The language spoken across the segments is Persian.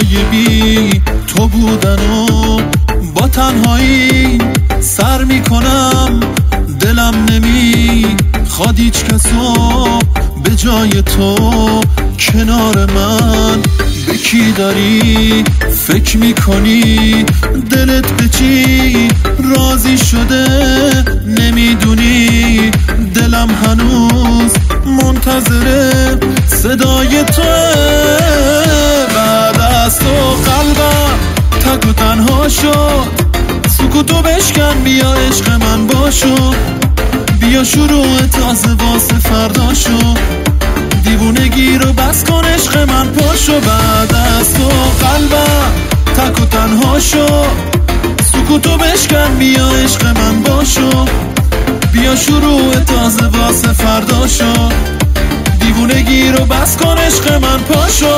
روزای بی تو بودن و با تنهایی سر میکنم، دلم نمیخواد هیچ کسو به جای تو کنار من. به کی داری فکر میکنی؟ دلت به چی راضی شده نمیدونی؟ دلم هنوز منتظر صدای توه. بعد از تو قلبم تک و تنها شد، سکوتو بشکن بیا عشق من باشو، بیا شروع تازه واسه فردا شو، دیوونگی رو بس کن عشق من پاشو. بعد از تو قلبم تک و تنها شد، سکوتو بشکن بیا عشق من باشو، بیا شروع تازه واسه فردا شو، دیوونگی رو بس کن عشق من پاشو.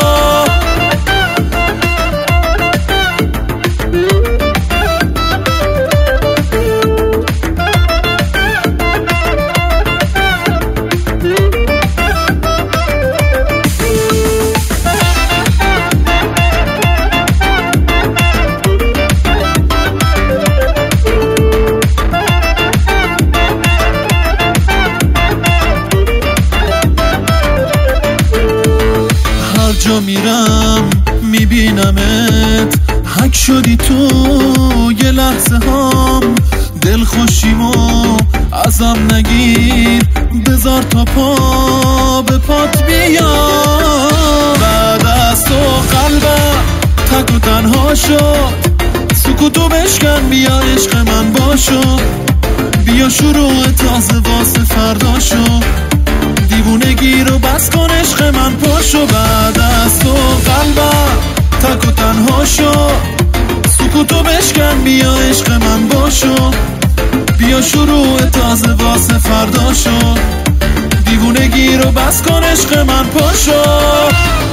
جا میرم میبینمت، حک شدی تو یه لحظه هام، دل خوشیمو ازم نگیر، بذار تا پا به پات بیام. بعد از تو قلبم تک و تنها شد، سکوتو بشکن بیا عشق من باشو، بیا شروع تازه واسه فردا شو، دیوونگی رو بس کن عشق من پاشو. بعد از تو قلبم تک و تنها شد، سکوتو بشکن بیا عشق من باشو، بیا شروع تازه واسه فردا شو، دیوونگی رو بس کن عشق من پاشو.